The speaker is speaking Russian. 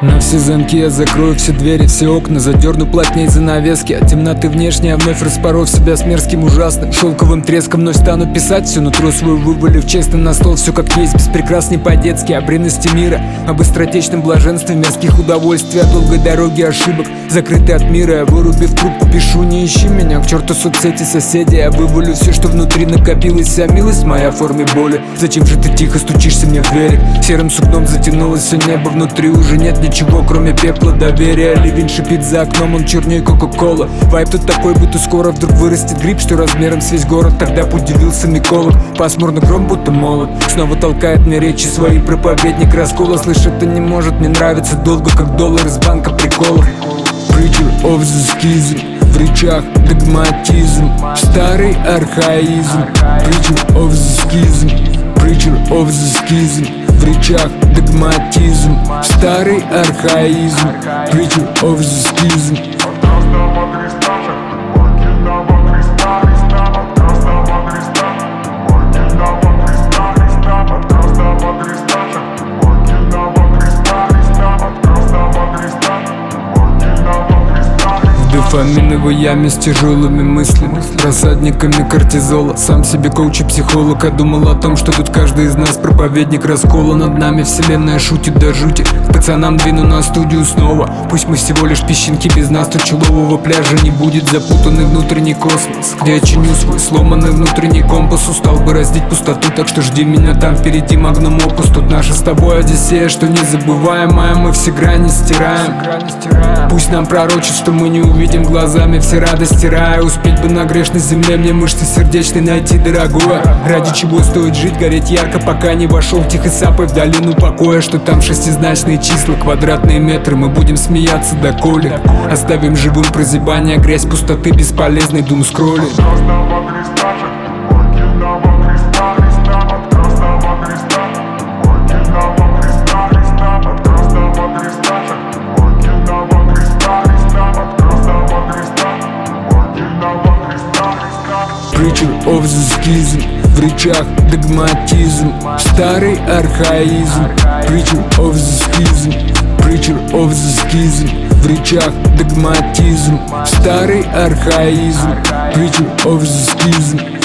На все замки я закрою, все двери, все окна, задерну плотней занавески. От темноты внешней я вновь распоров себя с мерзким ужасным шелковым треском. Вновь стану писать все нутро свою, вывалив честно на стол все как есть, без прикрас, не по-детски. О бренности мира, об быстротечном блаженстве, мерзких удовольствий, о долгой дороге ошибок, закрытый от мира. Я вырубив трубку пишу: не ищи меня, к черту соцсети, соседи. Я вывалю все, что внутри накопилось, вся милость моя в форме боли. Зачем же ты тихо стучишься мне в двери? Серым сукном затянулось все небо, внутри уже нет ничего, кроме пепла, доверия. Ливень шипит за окном, он чернее кока-кола. Вайб тут такой, будто скоро вдруг вырастет гриб, что размером с весь город. Тогда б удивился миколог. Пасмурно гром, будто молот, снова толкает мне речи свои. Проповедник раскола, слышать-то не может. Мне нравится долго, как доллар из банка приколов. Preacher of the schism, в речах догматизм, старый архаизм. Preacher of the schism, preacher of the schism, в речах догматизм, старый архаизм. Preacher of the schism. Дофаминовой яме с тяжелыми мыслями, рассадниками кортизола. Сам себе коуч и психолог, а думал о том, что тут каждый из нас проповедник раскола. Над нами вселенная шутит до жути. К пацанам двину на студию снова. Пусть мы всего лишь песчинки, без нас тут челового пляжа не будет. Запутанный внутренний космос, где я чиню свой сломанный внутренний компас. Устал бы раздеть пустоту, так что жди меня там впереди магнум опус. Тут наша с тобой одиссея, что незабываемая. Мы все грани стираем. Пусть нам пророчат, что мы не увидим глазами все радости рая. Успеть бы на грешной земле мне мышцы сердечной найти, дорогое. Ради чего стоит жить, гореть ярко, пока не вошел тихой сапой в долину покоя. Что там шестизначные числа, квадратные метры. Мы будем смеяться доколе. Оставим живым прозябание, грязь пустоты, бесполезный дум скроллинг. Preacher of the schism, в речах догматизм, старый архаизм. Preacher of the schism, preacher of the schism, в речах догматизм, старый архаизм. Preacher of the schism.